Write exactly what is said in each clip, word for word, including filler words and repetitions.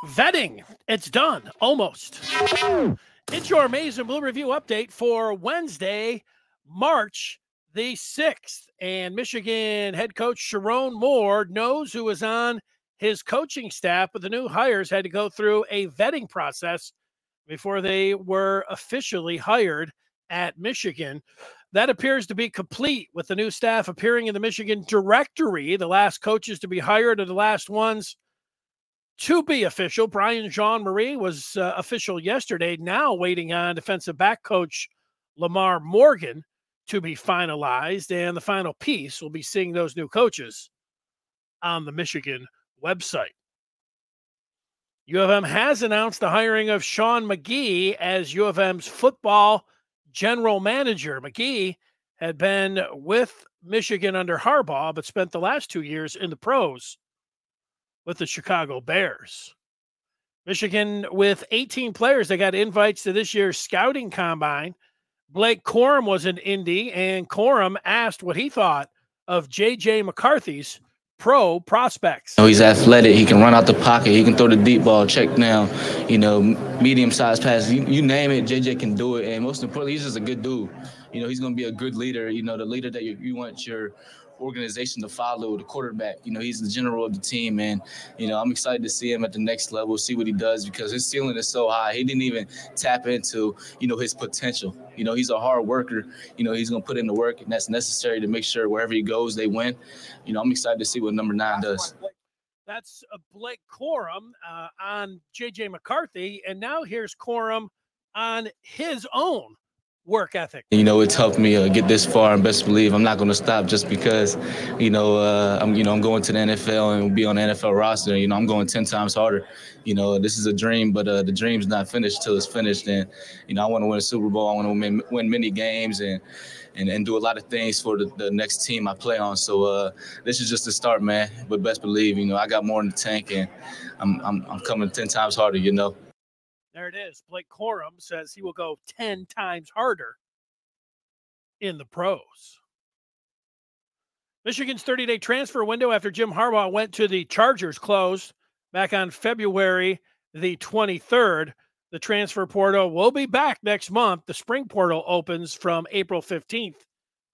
Vetting, it's done, almost. It's your Maize and Blue Review update for Wednesday, March the sixth. And Michigan head coach Sherrone Moore knows who is on his coaching staff, but the new hires had to go through a vetting process before they were officially hired at Michigan. That appears to be complete, with the new staff appearing in the Michigan directory. The last coaches to be hired are the last ones to be official. Brian Jean-Marie was uh, official yesterday, now waiting on defensive back coach Lamar Morgan to be finalized, and the final piece will be seeing those new coaches on the Michigan website. U of M has announced the hiring of Sean McGee as U of M's football general manager. McGee had been with Michigan under Harbaugh, but spent the last two years in the pros with the Chicago Bears. Michigan with eighteen players. They got invites to this year's scouting combine. Blake Corum was in Indy, and Corum asked what he thought of J J McCarthy's pro prospects. You know, he's athletic. He can run out the pocket. He can throw the deep ball, check down, you know, medium-sized passes. You, you name it, J J can do it. And most importantly, he's just a good dude. You know, he's going to be a good leader, you know, the leader that you, you want your organization to follow, the quarterback. You know, he's the general of the team, and you know, I'm excited to see him at the next level, see what he does, because his ceiling is so high. He didn't even tap into, you know, his potential. You know, he's a hard worker. You know, he's going to put in the work, and that's necessary to make sure wherever he goes, they win. You know, I'm excited to see what number nine does. That's Blake Corum uh, on J J McCarthy, and now here's Corum on his own work ethic. You know, it's helped me uh, get this far, and best believe I'm not going to stop just because, you know, uh, I'm, you know, I'm going to the N F L and be on the N F L roster. You know, I'm going ten times harder. You know, this is a dream, but uh, the dream's not finished till it's finished. And, you know, I want to win a Super Bowl. I want to win, win many games and, and, and do a lot of things for the, the next team I play on. So uh, this is just the start, man. But best believe, you know, I got more in the tank, and I'm, I'm, I'm coming ten times harder, you know. There it is. Blake Corum says he will go ten times harder in the pros. Michigan's thirty-day transfer window after Jim Harbaugh went to the Chargers closed back on February the twenty-third. The transfer portal will be back next month. The spring portal opens from April fifteenth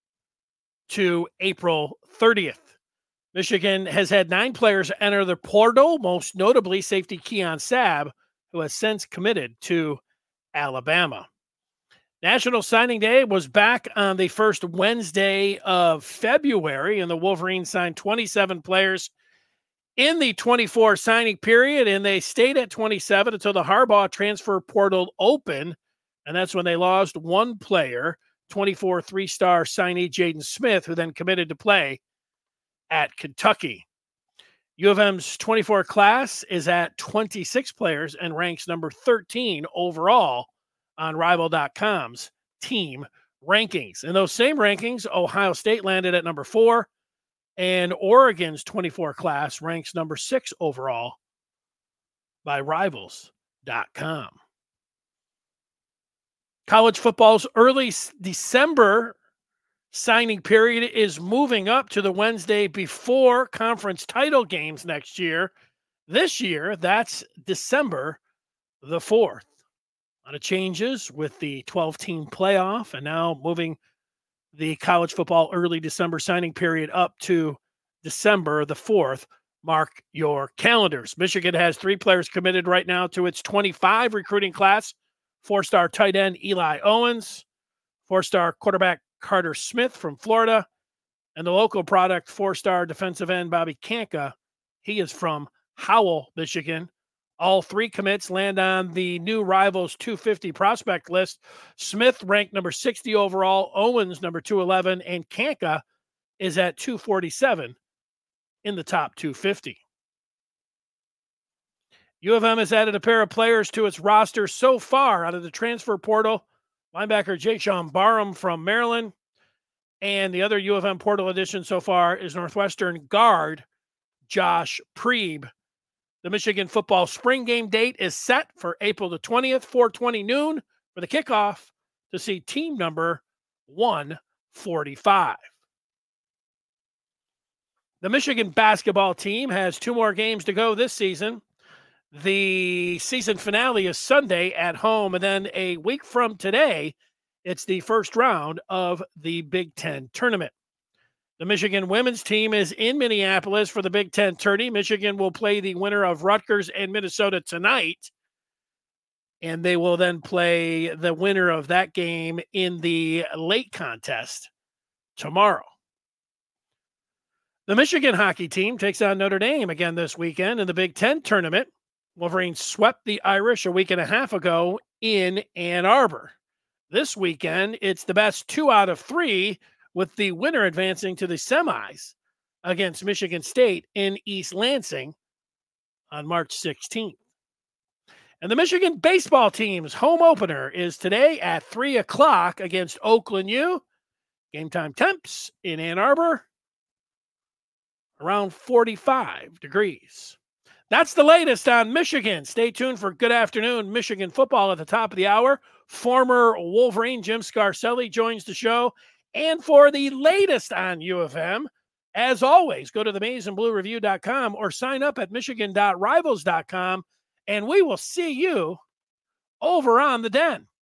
to April thirtieth. Michigan has had nine players enter the portal, most notably safety Keon Sabb, who has since committed to Alabama. National Signing Day was back on the first Wednesday of February, and the Wolverines signed twenty-seven players in the twenty-four signing period, and they stayed at twenty-seven until the Harbaugh transfer portal opened, and that's when they lost one player, twenty-four three-star signee Jaden Smith, who then committed to play at Kentucky. U of M's twenty-four class is at twenty-six players and ranks number thirteen overall on Rival dot com's team rankings. In those same rankings, Ohio State landed at number four, and Oregon's twenty-four class ranks number six overall by Rivals dot com. College football's early December signing period is moving up to the Wednesday before conference title games next year. This year, that's December the fourth. A lot of changes with the twelve-team playoff, and now moving the college football early December signing period up to December the fourth. Mark your calendars. Michigan has three players committed right now to its twenty-five recruiting class. Four-star tight end Eli Owens, four-star quarterback Carter Smith from Florida, and the local product four-star defensive end Bobby Kanka. He is from Howell, Michigan. All three commits land on the new Rivals two fifty prospect list. Smith ranked number sixty overall, Owens number two eleven, and Kanka is at two forty-seven in the top two fifty. U of M has added a pair of players to its roster so far out of the transfer portal. Linebacker Jay-Sean Barham from Maryland, and the other U of M portal addition so far is Northwestern guard Josh Preeb. The Michigan football spring game date is set for April the twentieth, four twenty noon for the kickoff to see team number one forty-five. The Michigan basketball team has two more games to go this season. The season finale is Sunday at home, and then a week from today, it's the first round of the Big Ten tournament. The Michigan women's team is in Minneapolis for the Big Ten tourney. Michigan will play the winner of Rutgers and Minnesota tonight, and they will then play the winner of that game in the late contest tomorrow. The Michigan hockey team takes on Notre Dame again this weekend in the Big Ten tournament. Wolverines swept the Irish a week and a half ago in Ann Arbor. This weekend, it's the best two out of three, with the winner advancing to the semis against Michigan State in East Lansing on March sixteenth. And the Michigan baseball team's home opener is today at three o'clock against Oakland U. Game time temps in Ann Arbor, around forty-five degrees. That's the latest on Michigan. Stay tuned for Good Afternoon Michigan football at the top of the hour. Former Wolverine Jim Scarcelli joins the show. And for the latest on U of M, as always, go to the maize and blue review dot com or sign up at michigan dot rivals dot com, and we will see you over on the Den.